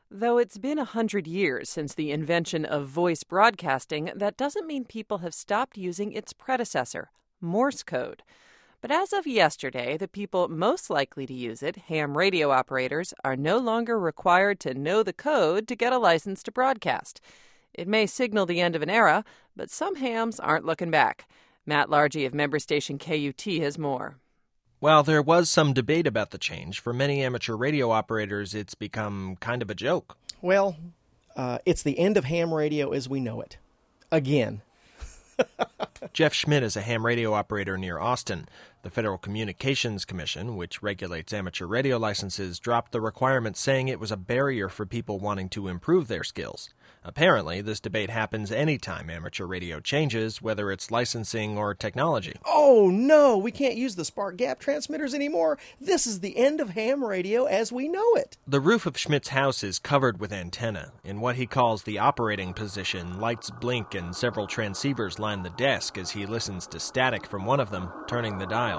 Though it's been 100 years since the invention of voice broadcasting, that doesn't mean people have stopped using its predecessor, Morse code. But as of yesterday, the people most likely to use it, ham radio operators, are no longer required to know the code to get a license to broadcast. It may signal the end of an era, but some hams aren't looking back. Matt Largy of member station KUT has more. While there was some debate about the change, for many amateur radio operators, it's become kind of a joke. Well, it's the end of ham radio as we know it. Again. Jeff Schmidt is a ham radio operator near Austin. The Federal Communications Commission, which regulates amateur radio licenses, dropped the requirement, saying it was a barrier for people wanting to improve their skills. Apparently, this debate happens anytime amateur radio changes, whether it's licensing or technology. Oh, no, we can't use the spark gap transmitters anymore. This is the end of ham radio as we know it. The roof of Schmidt's house is covered with antenna. In what he calls the operating position, lights blink and several transceivers line the desk as he listens to static from one of them, turning the dial.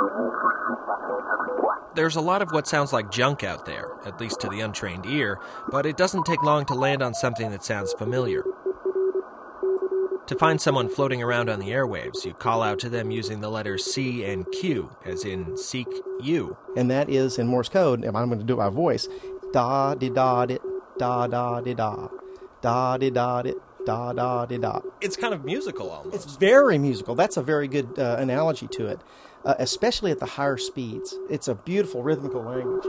There's a lot of what sounds like junk out there, at least to the untrained ear, but it doesn't take long to land on something that sounds familiar. To find someone floating around on the airwaves, you call out to them using the letters C and Q, as in seek you. And that is, in Morse code, if I'm going to do it by voice, da-di-da-dit, da-da-di-da, da-di-da-dit, da-da-di-da. It's kind of musical almost. It's very musical. That's a very good analogy to it, especially at the higher speeds. It's a beautiful rhythmical language.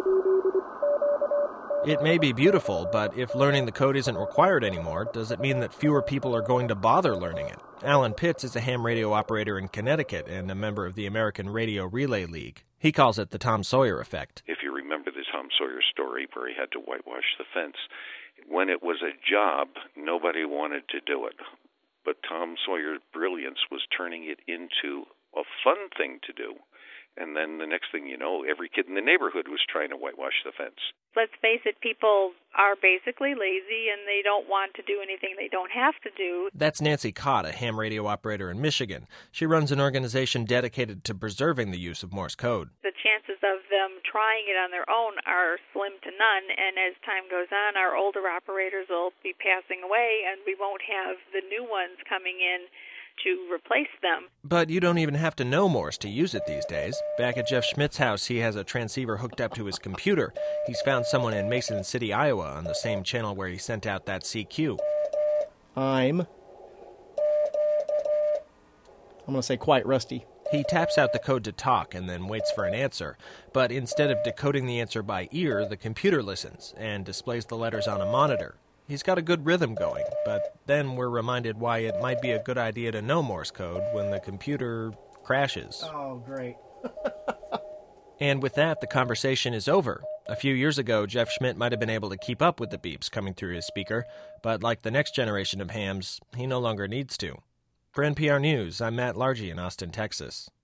It may be beautiful, but if learning the code isn't required anymore, does it mean that fewer people are going to bother learning it? Alan Pitts is a ham radio operator in Connecticut and a member of the American Radio Relay League. He calls it the Tom Sawyer effect. If you remember the Tom Sawyer story where he had to whitewash the fence, when it was a job, nobody wanted to do it. But Tom Sawyer's brilliance was turning it into a fun thing to do. And then the next thing you know, every kid in the neighborhood was trying to whitewash the fence. Let's face it, people are basically lazy and they don't want to do anything they don't have to do. That's Nancy Cott, a ham radio operator in Michigan. She runs an organization dedicated to preserving the use of Morse code. The chances of them trying it on their own are slim to none, and as time goes on, our older operators will be passing away and we won't have the new ones coming in to replace them. But you don't even have to know Morse to use it these days. Back at Jeff Schmidt's house, he has a transceiver hooked up to his computer. He's found someone in Mason City, Iowa, on the same channel where he sent out that CQ. I'm going to say quite rusty. He taps out the code to talk and then waits for an answer. But instead of decoding the answer by ear, the computer listens and displays the letters on a monitor. He's got a good rhythm going, but then we're reminded why it might be a good idea to know Morse code when the computer crashes. Oh, great. And with that, the conversation is over. A few years ago, Jeff Schmidt might have been able to keep up with the beeps coming through his speaker, but like the next generation of hams, he no longer needs to. For NPR News, I'm Matt Largy in Austin, Texas.